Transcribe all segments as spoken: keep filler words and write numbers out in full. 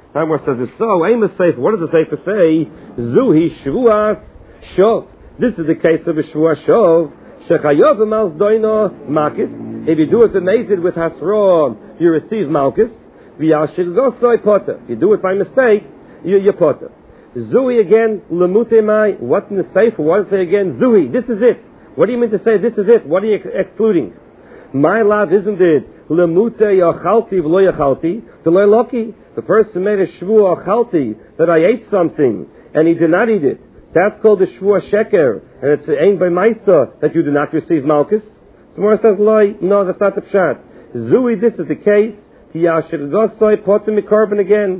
Now more says it's so. Aim is safe. What does the Sefer say? Zuhi shvuas shov. This is the case of a shvuas shov. Shechayov v'malz doino makis. If you do it amazed with hasro, you receive malchus. V'yashir gosoi potter. If you do it by mistake, you you potter. Zui again, lemute mai. What's in the Sefer? What does it say again? Zui. This is it. What do you mean to say this is it? What are you ex- excluding? My love, isn't it? Lemute yachalti v'lo yachalti. The loyloki. The person made a shvua achalti that I ate something and he did not eat it. That's called the shvua sheker, and it's aimed by Maisa that you do not receive malchus. So Mora says, loy, no, that's not the pshat. Zui, this is the case. Tiyashir gosoi potem mikorban again.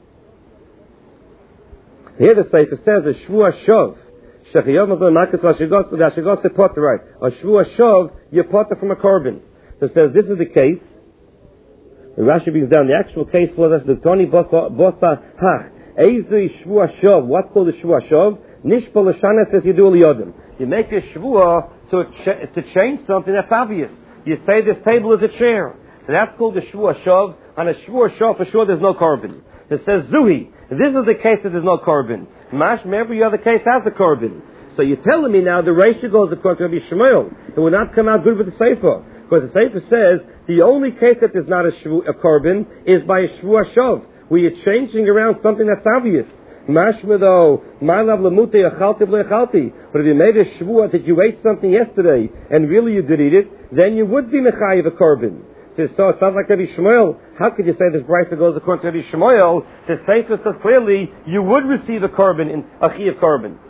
Here the Sefer says a shvua shov. Shechiyov mazon malchus v'ashir gosoi potem, right. A shvua shov, you potem from a korban. So it says this is the case. The Rashi brings down the actual case was the Tony Bosa Hach. Eizui Shvua Shov. What's called a Shvua Shov? Nishpal Lashana says you do Yodim. You make a Shvua to, ch- to change something that's obvious. You say this table is a chair. So that's called the Shvua Shov. On a Shvua Shov, for sure there's no carbon. It says Zuhi. This is the case that there's no carbon. Mashma, every other case has a carbon. So you're telling me now the ratio goes according to Rabbi Shmuel. It will not come out good with the Sefer. Because the Sefer says the only case that there's not a, shvu, a carbon is by a Shvua Shov, where you're changing around something that's obvious. Mashma though, my love lemute achalti v'lechalti. But if you made a Shvua that you ate something yesterday and really you did eat it, then you would be mechayiv a carbon. So it sounds like Rabbi Shmuel. How could you say this brayso goes according to Rabbi Shmuel? The Sefer says clearly you would receive a carbon in a chiyav carbon.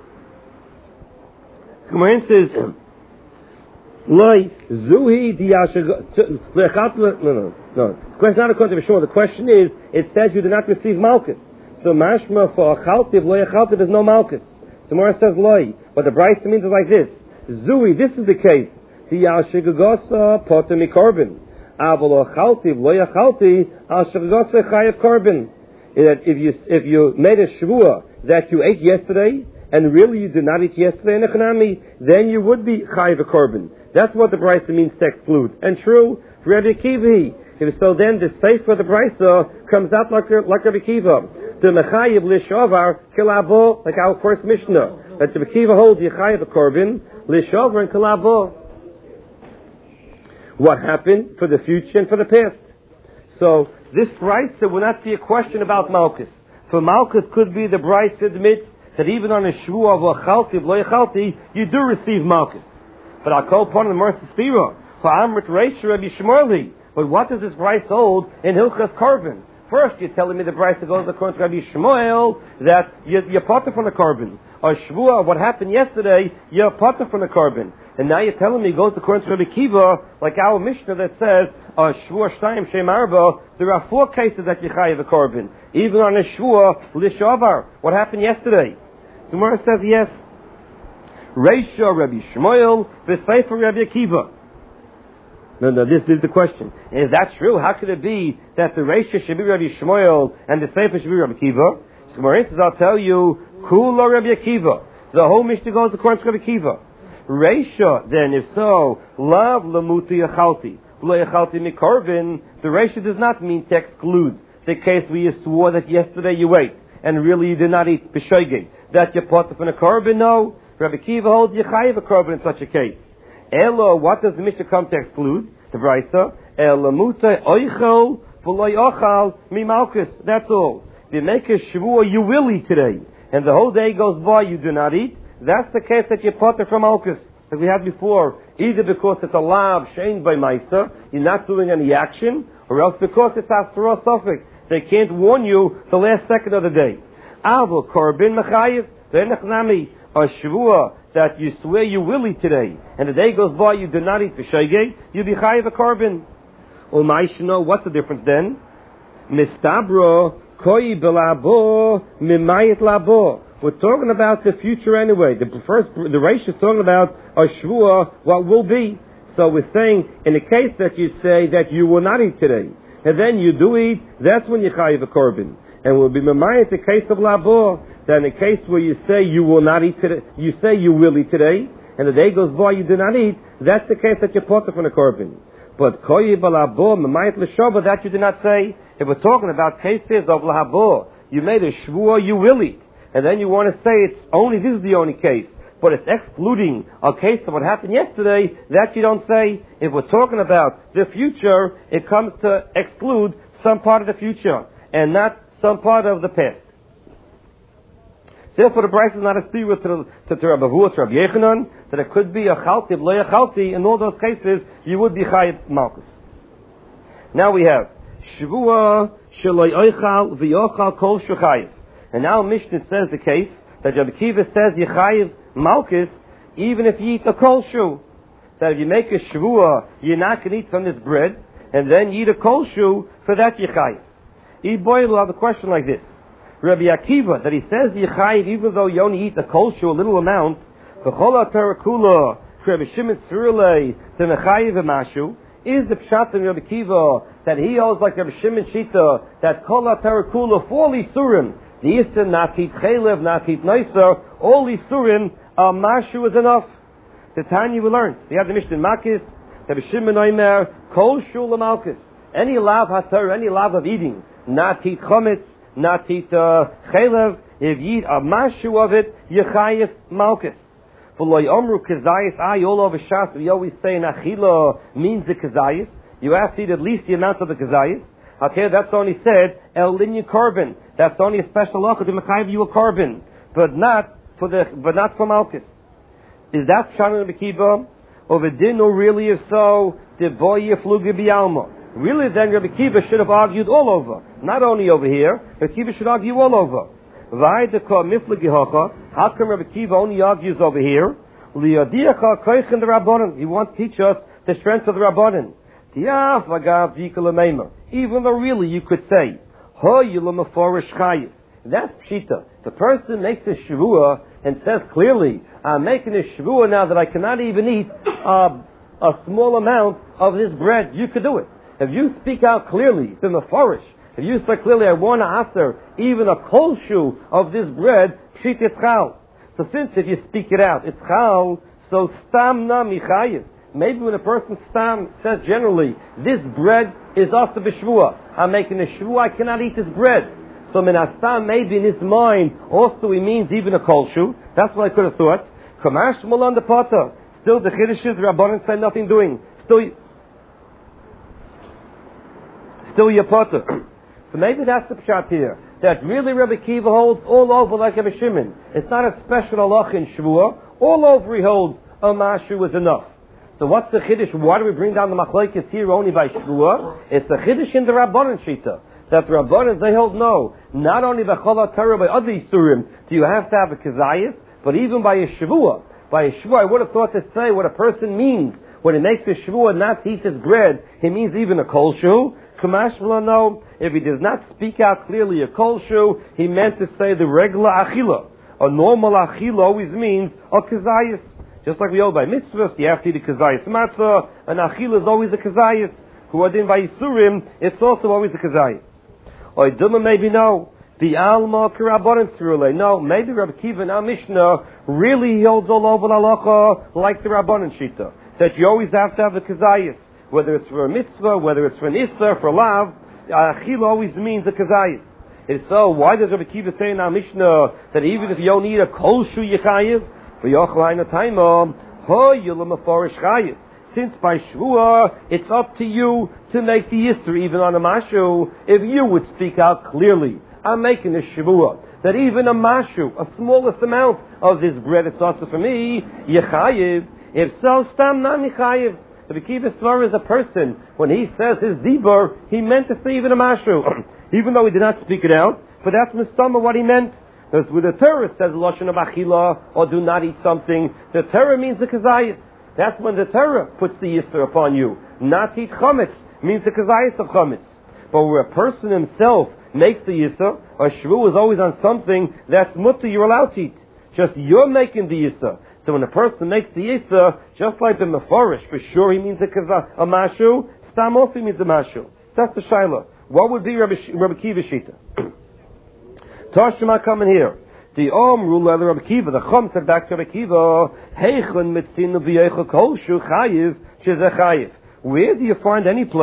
Gemara says, Loi, Zuhi, Diyashir, no, no, no. The question is not according to Shmuel. The question is, it says you do not receive malchus. So mashma for achaltiv, Loi achaltiv, there's no malchus. So Mora says Loi. What the Brayso means is like this. Zuhi, this is the case. Diyashir gagosa, poter mikorban. Avol achaltiv, Loi achalti, ashir gagosa chayav korban. If you, if you made a shvua that you ate yesterday, and really you did not eat yesterday in a chanami, then you would be chayiv a korban. That's what the Brayso means to exclude. And true, for Rabbi Akiva, if so then the Sefer of the Brayso comes out like, like Rabbi Akiva. The Mechayiv Lishovar Kilavo, like our first Mishnah. That the Akiva holds Yechayiv a Korban, Lishovar and Kilavo. What happened for the future and for the past. So this Brayso will not be a question about Malchus. For Malchus could be the Brayso admits that even on a Shvuah of Achalti, Lo Yachalti, you do receive Malchus. But I'll call upon the Mercy Spira for Amrit Reish Rabbi Shmueli. But what does this Brayso hold in Hilchas Korban? First, you're telling me the Brayso goes according to Rabbi Shmuel that you're, you're potter from the Korban. Or Shvuah, what happened yesterday, you're potter from the Korban. And now you're telling me it goes according to Rabbi Akiva, like our Mishnah that says, uh, Shvuah Shtayim Shem Arba, there are four cases that you chayav a Korban. Even on a Shvuah, Lishavar, what happened yesterday? The Gemara says yes. Reisha Rabbi Shmuel, V'Sefer Rabbi Akiva. No, no, this, this is the question. Is that true? How could it be that the Reisha should be Rabbi Shmuel and the Sefer should be Rabbi Akiva? So Gemara says, I'll tell you, Kula Rabbi Akiva. The whole Mishnah goes according to Rabbi Akiva. Reisha, then, if so, Lav Lamuti Achalti, Lo Achalti Mikorvin, the Reisha does not mean to exclude the case where you swore that yesterday you ate, and really you did not eat B'Shoigeg. That you put up in a korban, no. Rabbi Akiva holds you chayiv a korban in such a case. Elo, what does the Mishnah come to exclude? The Brayso, Elo mutai oichel v'loy ochal mi malchus. That's all. If you make a shvuah, you will eat today, and the whole day goes by, you do not eat. That's the case that you put from malchus, as we had before. Either because it's a lav shamed by Maisa, you're not doing any action, or else because it's asura suffix. They can't warn you the last second of the day. Avol korban mechayiv v'enachnami, a shvuah that you swear you will eat today, and the day goes by you do not eat v'shoigeg, you be chayiv a korban. U'maishno, what's the difference then? Mistabro koi belabo mimayit labo. We're talking about the future anyway. The first, the Reish is talking about a shvuah, what will be. So we're saying in the case that you say that you will not eat today, and then you do eat, that's when you chayiv a korban. And will be memayit the case of labo. Then the case where you say you will not eat today, you say you will eat today, and the day goes by you do not eat, that's the case that you're potter from the korban. But koyi balabo memayit l'shava, that you do not say. If we're talking about cases of lahabor, you made a shvua, you will eat. And then you want to say it's only, this is the only case. But it's excluding a case of what happened yesterday, that you don't say. If we're talking about the future, it comes to exclude some part of the future and not some part of the past. Therefore, the price is not a spirit to, to, to Rabbi Avua, to Rabbi Yechanan, that it could be a chalti, lo chalti. In all those cases, you would be chayiv malchus. Now we have shvua sheloi oichal v'yochal kol shuchayiv. And now Mishnah says the case that Rabbi Kiva says Yechayiv Malchus even if you eat a kol shu. That if you make a shvua, you're not going to eat from this bread, and then you eat a kol shu, for that Yechayiv. Iboy will have a question like this. Rabbi Akiva, that he says Yechayiv even though you only eat a kol shu, a little amount, v'chol terakula, Rabbi Shimon Tzurulei, the Mechayiv Mashu, is the pshat in Rabbi Akiva that he holds like Rabbi Shimon Shita, that kol terakula, for Lisurim, the Yisr, not eat chaylev, not eat noiser, all these surim, uh, mashu is enough. The Tanya we learned. We have the Mishnah in Makis, the B'Shimon Oimer, kol shul malchus. Any lav hatar, any lav of eating, not eat chometz, not eat uh, chaylev, if you eat a mashu of it, yechayev malchus. V'lo yomru kazayis, ah, all over Shas, we always say in achila means the kazayis. You have to eat at least the amount of the kazayis. Okay, that's only said el linyan korban. That's only a special law to mechayiv you a korban, but not for the, but not for malchus. Is that Shana Rabbi Kiva? Or the din really is so the boy yefluga bialma? Really, then Rabbi Kiva should have argued all over, not only over here. Rabbi Kiva should argue all over. Why the kol miflagi hocha? How come Rabbi Kiva only argues over here? Liyadiacha koichin the rabbanon. He wants to teach us the strength of the rabbanon. Tiaf lagav dikalameima. Even though really you could say, ho yilamaforish chayiv. That's pshita. The person makes a shvua and says clearly, I'm making a shvua now that I cannot even eat uh, a small amount of this bread. You could do it. If you speak out clearly, it's in the forish. If you say clearly, I want to answer even a kol shu of this bread, pshit it's chal. So since if you speak it out, it's chal, so stam na michayiv. Maybe when a person stam says generally, this bread is also b'shvua. I'm making a shvua, I cannot eat this bread. So minastam, maybe in his mind, also he means even a kol shu. That's what I could have thought. Kamash mulan the potter. Still the chiddushes, the rabbanon say nothing doing. Still, still your potter. So maybe that's the pshat here. That really Rabbi Kiva holds all over like Rabbi Shimon. It's not a special halach in shvua. All over he holds a mashu is enough. So what's the chiddush? Why do we bring down the machlokes here only by shvua? It's the chiddush in the rabbanon shita. That the rabbanon, they hold no. Not only by chol Torah, by other isurim, do you have to have a kazayis, but even by a shvua. By a shvua, I would have thought to say what a person means when he makes a shvua not to eat his bread. He means even a kol shu. Kamash no. If he does not speak out clearly a kol shu, he meant to say the regular achila. A normal achila always means a kazayis. Just like we hold by mitzvahs, you have to eat a kazayis matzah. An achila is always a kazayis. Who are in by isurim, it's also always a kazayis. Or Duma maybe no. The Alma Kirabaran Tzurulei. No, maybe Rabbi Kiva in our Mishnah really holds all over the halacha like the Rabbanan Shita. That you always have to have the kazayis. Whether it's for a mitzvah, whether it's for an issa, for lav, achila always means a kazayis. And so, why does Rabbi Kiva say in our Mishnah that even if you don't eat a kol shu yechayiv, v'yochlayna taimah, ho yulam aforish chayiv. Since by shvua, it's up to you to make the yisr even on a mashu. If you would speak out clearly, I'm making a shvua, that even a mashu, a smallest amount of this bread, it's also for me, yechayiv. If so, stam na yechayiv. The Kiva Svar is a person, when he says his dibur, he meant to say even a mashu, even though he did not speak it out, but that's mistama what he meant. Because with the Torah says lashon of achila, or do not eat something, the Torah means the kazayis. That's when the Torah puts the yisr upon you. Not eat chametz means the kazayis of chametz. But where a person himself makes the yisr, or shvu is always on something that's mutter, you're allowed to eat. Just you're making the yisr. So when a person makes the yisr, just like the meforish, for sure he means a kazah, a mashu, stam also means a mashu. That's the shaila. What would be Rabbi, Rabbi Kiva shita? Tashma coming here. The Om rule of Rabbi Kiva, the Chum said back to Rabbi Kiva, Heichon mitzinu v'yeichel kol shu chayiv, she's a chayiv. Where do you find any place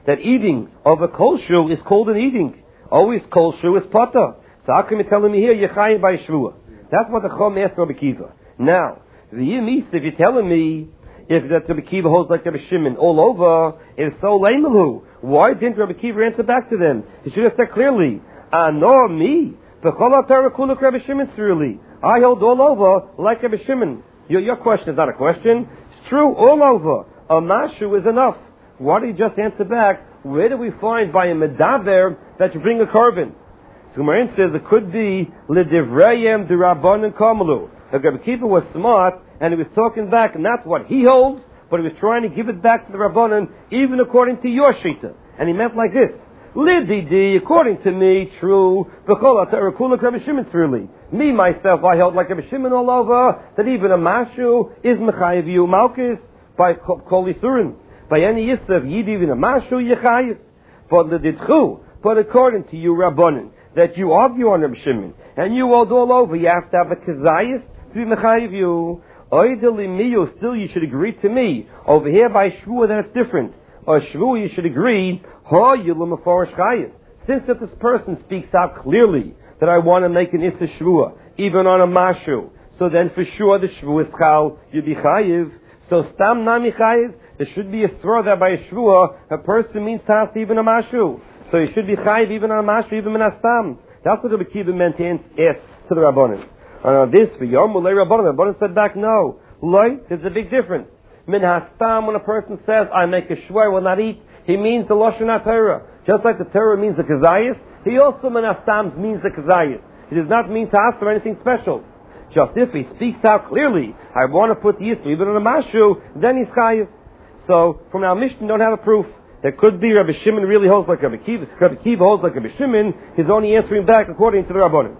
that eating of a kosher is called an eating. Always kosher is potter. So how come you're telling me here you're chayim by shvua? That's what the Chum asked Rabbi Kiva. Now, the Yemis, if you're telling me if that Rabbi Kiva holds like Rabbi Shimon all over, it's so lamelu. Why didn't Rabbi Kiva answer back to them? He should have said clearly, "Ano me, v'chol Torah kuluk Rabbi Shimon tzuruli." I hold all over like Rabbi Shimon. Your, your question is not a question. It's true, all over. A mashu is enough. Why do you just answer back? Where do we find by a medaber that you bring a carbon? So Marin says it could be l'divrayim d'rabbanan kamalu. Rabbi Kiva was smart and he was talking back not what he holds, but he was trying to give it back to the rabbanan even according to your shita. And he meant like this: Lididi, according to me, true. V'chol Torah kuluk Rabbi Shimon truly. Me myself, I held like Rabbi Shimon all over that even a mashu is mechayiv you malchus by kol isurim. By any yisrav yid even a mashu yechayiv. But l'didchu, but according to you rabbanan, that you argue on Rabbi Shimon, and you hold all over, you have to have a kazayis to be mechayiv you. Oideli miyu, still you should agree to me. Over here by shvua, then it's different. Or shvua, you should agree, ha yilu mefarish chayiv. Since if this person speaks out clearly that I want to make an issa shvua, even on a mashu, so then for sure the shvua is chal, you be chayiv. So stam nami chayiv, there should be a svara that by a shvua, a person means to have even a mashu. So you should be chayiv even on a mashu, even min astam. That's what the Kiva meant to ask to the Rabbanim. And on this, for Yom Ulei Rabbanim, the Rabbanim said back, no. Loi, there's a big difference. Min hastam, when a person says, I make a shvua, I will not eat, he means the Lashon HaTorah. Just like the Torah means the kazayis, he also min hastam means the kazayis. He does not mean to ask for anything special. Just if he speaks out clearly, I want to put the yisra even on a mashu, then he's chayiv. So, from our Mishnah, don't have a proof. There could be Rabbi Shimon really holds like Rabbi Kiva. Rabbi Kiva holds like Rabbi Shimon. He's only answering back according to the Rabbanim.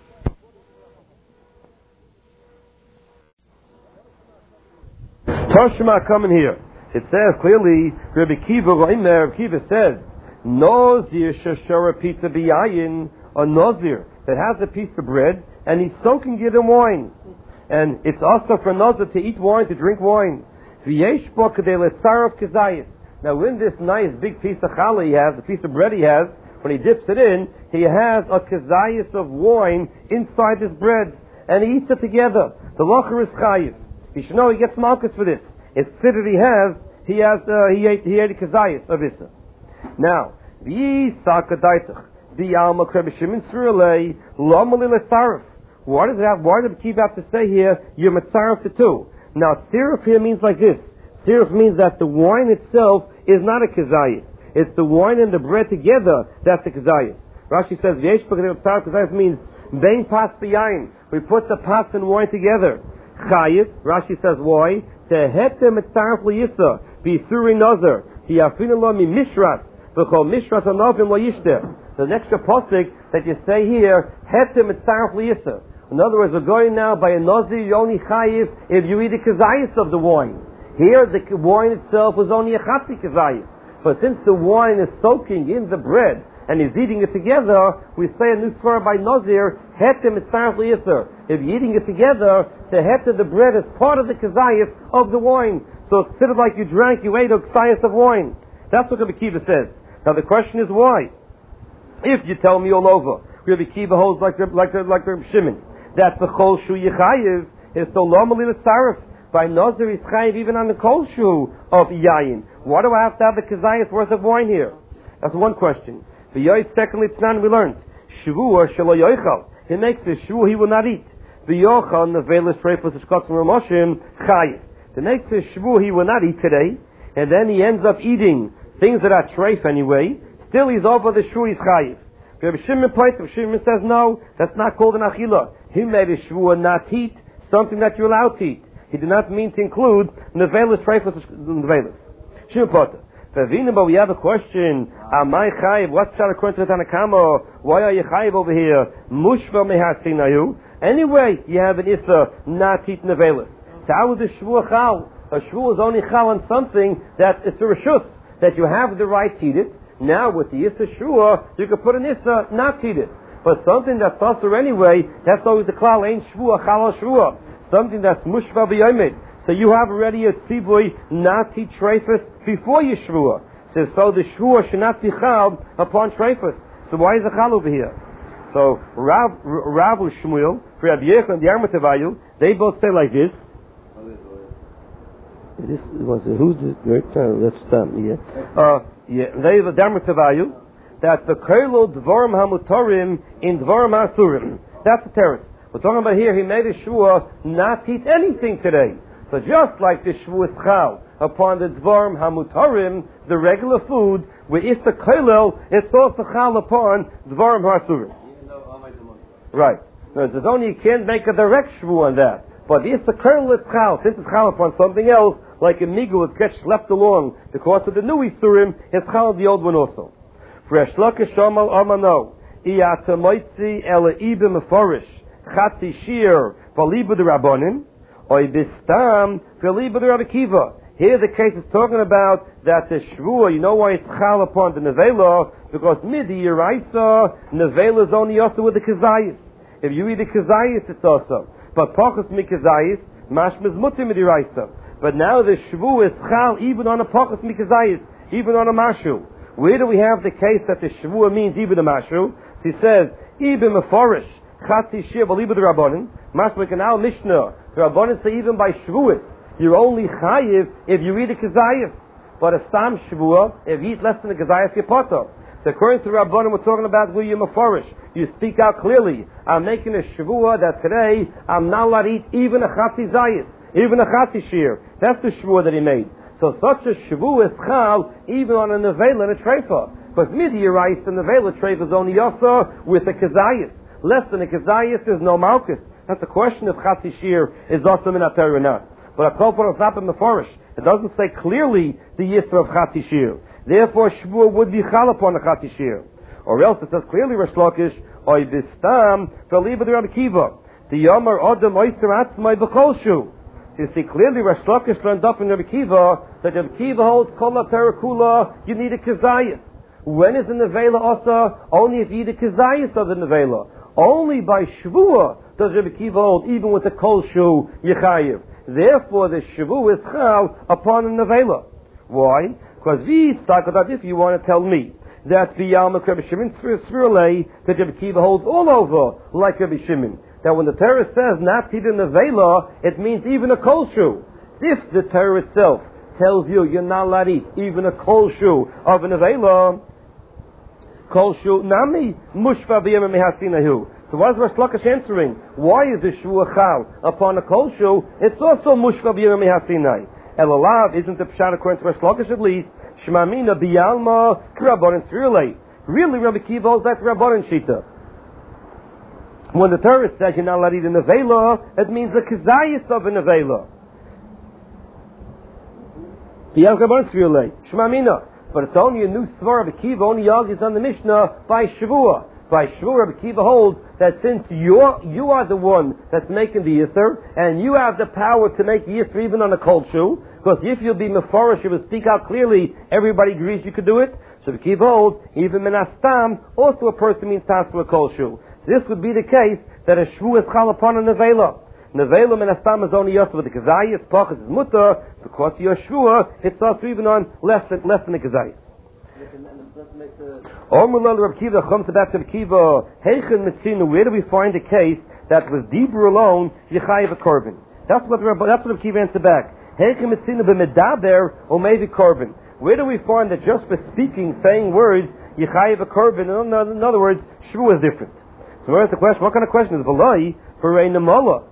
Tashma coming here. It says clearly, Rabbi Kiva, Rabbi Kiva says, Nozir shashara pizza biyayin, a nozir that has a piece of bread and he's soaking it in wine. And it's also for nozir to eat wine, to drink wine. V'yesh bo kadei letzarov kazayis. Now, in this nice big piece of challah he has, the piece of bread he has, when he dips it in, he has a kazayis of wine inside this bread, and he eats it together. The locher is chayiv. You should know he gets malchus for this. It's clear that he has, he has, uh, he ate, he ate a kazayis of Issa. Now, v'yisaka daitach, v'yalma Rabbi Shimon tzurulei, lomali letzaref. Why does it have, why does it keep have to say here, you're metzaref to two? Now, tzaref here means like this. Tzaref means that the wine itself is not a kazayis. It's the wine and the bread together that's the kazayis. Rashi says, V'yesh b'kazayis, kazayis means, bein pas v'yayin. We put the pots and wine together. Chayiv, Rashi says, why? Tehetem etzaref l'yisa, v'yisuri nozer, hiyafinu lo mi mishras, v'chol mishras anovim lo yishter. The next pasuk that you say here, hetem etzaref l'yisa. In other words, we're going now by a nozir, you only chayiv if you eat a kazayis of the wine. Here, the wine itself was only a chatzi kazayis. But since the wine is soaking in the bread and he's eating it together, we say a new svara by Nazir, hetem etzaref l'yisr. If you're eating it together, the het of the bread is part of the kazayis of the wine. So it's sort of like you drank, you ate a kazayis of wine. That's what Rabbi Kiva says. Now the question is why? If you tell me all over, Rabbi Kiva holds like like like Rabbi Shimon, that the chol shu yichayiv is so lomali l'tzaref. By Nazir is chayiv even on the kol shu of yayin. Why do I have to have the kazayis worth of wine here? That's one question. The yoyt secondly tnan we learned shvua shelo yoichal. He makes a shvua he will not eat. The yochal nevelis treifos shkotzim ramoshim chayiv. He makes a shvua he will not eat today, and then he ends up eating things that are treif anyway. Still he's over the shvua he's chayiv. Rabbi Shimon points. Rabbi Shimon says no, that's not called an achila. He made a shvua not eat something that you're allowed to eat. He did not mean to include nevelis treifos nevelis. Shimon Potter. But we have a question. Amai chayiv? What's that according to the Tanakama? Why are you chayiv over here? Mushva mehasinayu. Anyway, you have an issa not eat nevelis. So how is the shvua chal? A shvua is only chal on something that is a reshus, that you have the right to eat it. Now with the issa shvua, you can put an issa not to eat it. But something that's also anyway, that's always the klal ain't shvua chal shvua. Something that's mushva b'yomid. So you have already a tzibui not to treifus before Yeshua. Says, so the shvua should not be chal upon treifas. So why is it chal over here? So Rav, Rav Shmuel, for Rabbi Yechon and the Armatavayu, they both say like this. This was a, who's the right time? Let's stop. Yeah, uh, yeah. They the Armatavayu that the Kelo Dvarim Hamutarim in Dvarim Asurim. That's the teretz. We're talking about here. He made a shvua not to eat anything today. So just like the shvua is chal upon the Dvarim Hamutarim, the regular food, where it's the Kelo, it's also chal upon Dvarim Asurim. Right. No, there's only you can't make a direct shvu on that. But if the kernel is chal, since it's chal upon something else, like a migu, it gets left along because of the new isurim, it's chal the old one also. For Eshloka Shomal Amano, Iyata Moitzi Ela Ibe Meforish, Chatzi Shir, Valiba the Rabbonim, Oy Bistam, Valiba the Rabbi Kiva. Here the case is talking about that the shvua, you know why it's chal upon the nevela? Because midi yiraisa, nevela is only also with the kazayis. If you eat the kazayis, it's also. But pachas mikazayis, mashmaz mutim midi yiraisa. But now the shvua is chal even on a pachas mikazayis, even on a mashu. Where do we have the case that the shvua means even a mashu? So he says, even meforish, chatzi shir, baliba the rabbanim, mashmaz kanal mishnah. The rabbanim say even by shvuas, you're only chayiv if you read a kazayif. But a stam shvua, if you eat less than a kazayif, you're potter. So according to the Rabbanim, we're talking about where you're meforish. You speak out clearly. I'm making a shvua that today I'm not allowed to eat even a chatzi zayis, even a chatzi shir. That's the shvua that he made. So such a shvua is chal even on a nevela and a treifa. Because midi rice and nevela treifa is only yasa with a kazayif. Less than a kazayif, there's no malchus. That's a question if chatzi shir is also in a or not. But a kol is not in the forest. It doesn't say clearly the yisra of chatzi shir. Therefore, shvua would be chal upon a chatzi shir. Or else it says clearly, Resh Lakish, oy bistam, v'liba the Rabbi Kiva. The yomer odem oyser atzmai b'kol shu. So you see clearly, Resh Lakish learned up in Rabbi Kiva, that Rabbi Kiva holds kol terakula, you need a kazayas. When is the nevela also? Only if you eat a kazayas of the nevela. Only by shvua does Rabbi Kiva hold, even with the kol shu, yechayiv. Therefore, the shvu is chal upon a nevela. Why? Because we talk about if you want to tell me that the Yalma Rabbi Shimon Svirle that Rabbi Kiva holds all over like Rabbi Shimon. That when the Torah says not to eat a nevela, it means even a kol shu. If the Torah itself tells you you're not allowed to eat even a kol shu of a nevela, kol shu nami mushva b'yem mehasinahu. So what is Resh Lakish answering? Why is the shvua chal upon a kol shu? It's also mushva b'yem mehasinai. Elalav isn't the pshat according to Resh Lakish at least. Shmamina biyalma k'rabbanan svirle. Really, Rabbi Kiva holds that Rabbanan shita. When the Torah says you're not allowed to eat a nevela, it means the kazayis of a nevela. Biyalma k'rabbanan svirle. Shmamina. But it's only a new svar. Rabbi Kiva only argues on the Mishnah by shvua. By shvua, Rabbi Kiva holds that since you're, you are the one that's making the yisr, and you have the power to make the yisr even on a kol shu, because if you'll be meforish, you will speak out clearly, everybody agrees you could do it. So Rabbi Kiva holds, even menastam, also a person means tasu a kol shu. So this would be the case that a shvu is chal upon a nevela. Nevela menastam is only yasr with the kazayis, pachas is mutter, because you're shvua, it's also even on less than, less than a kazayis. Where do we find a case that with Dibur alone you chayiv a korban? That's what that's what Kiva answered back. Or maybe korban. Where do we find that just for speaking, saying words, you chayiv a korban? In other words, shvu is different. So where's the question? What kind of question is v'loi for a nemala?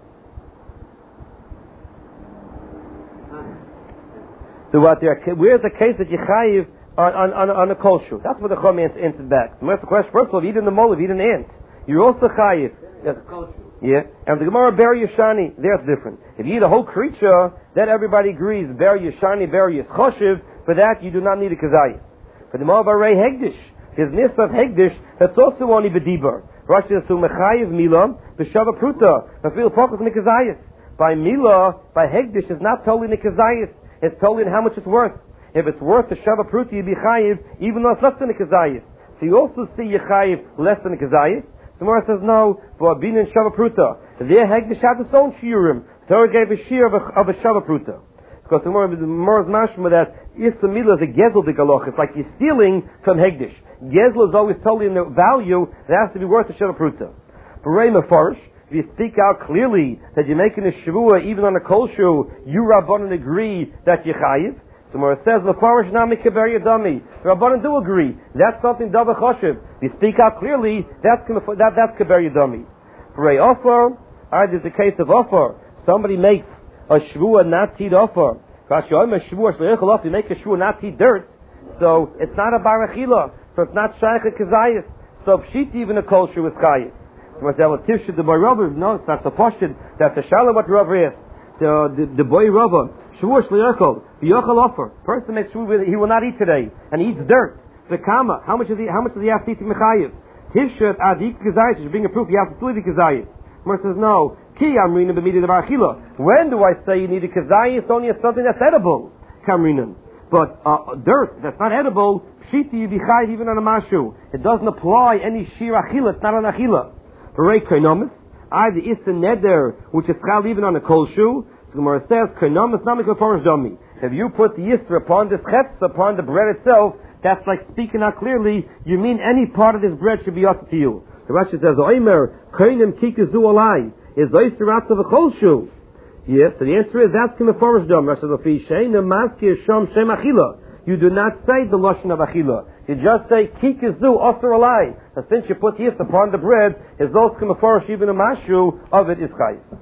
So what there? Where's the case that you chayiv On, on, on a kol shu? That's what the Chum answered back. So what's the question? First of all, if you eat in the mole, if you eat an ant, you're also chayiv. Yes. Yeah. And the Gemara ber yeshani, there's different. If you eat a whole creature, then everybody agrees ber yeshani, ber yeshchoshev. For that, you do not need a kazayis. For the Gemara ber hegdish, his nis of hegdish, that's also only b'dibar. Rashi says, mechayiv mila, b'shava pruta, b'fil pokus mikazayis. By mila, by hegdish, is not totally nikazayis. It's totally in how much it's worth. If it's worth the shava pruti, you be chayiv, even though it's less than a kazayis. So you also see you chayiv less than a kazayis. Somewhere says no, for bin and shava pruta. There hegdish had its own shiurim. Torah gave a shear of a, of a shava pruta. Because the more is mashma that Islamila is a gezel de galoch. It's like you're stealing from Hegdish. Gezel is always totally in the value that has to be worth a shel pruta. Berei mefarish, if you speak out clearly that you're making a shavua even on a kol shu, you Rabbanan agree that you're chayiv. So where it says mefarish nami keber yadami, the Rabbanan do agree. That's something davar choshev. If you speak out clearly, that's that that's keber yadami. Berei offer, alright, there's a case of offer. Somebody makes a shvua not teed offer. You make a shvua not teed dirt, so it's not a barachila, so it's not shaykh kazayis. So pshit even a kol shu is chayiv. So what's that? Tivshid the boy Rabba? No, it's not so poshted. That's the shalom what Rabba is. The the, the boy Rabba shvua shleichol v'yochel offer. Person makes shvua he will not eat today, and he eats dirt. The kama, how much is he? How much does he have to eat mechayiv? Tivshid adik kazayis is being a proof. You have to still eat kazayis. Mar says no. Ki amrina b'midi the barachila. When do I say you need a kazayis? Only as something that's edible. Kamrinan. But uh, dirt that's not edible, pshiti you be chayiv even on a mashu. It doesn't apply any shir achila. It's not an achila. Berei kainomis. I the issa neder which is chal even on a kol shu. So Gemara says kainomis namik mefarish dami. If you put the yisra upon this chetz upon the bread itself, that's like speaking out clearly. You mean any part of this bread should be offered to you. The Rashi says oimer kainim kikazu alai. Is oisiratz of a kol shu? Yes, so the answer is that's kimefarish dam. Rashi says fi shein maski sham shem achila. You do not say the lashon of achila. You just say kikazu osir alai. Since you put this upon the bread, is those kimefarish even a mashu of it is chayv.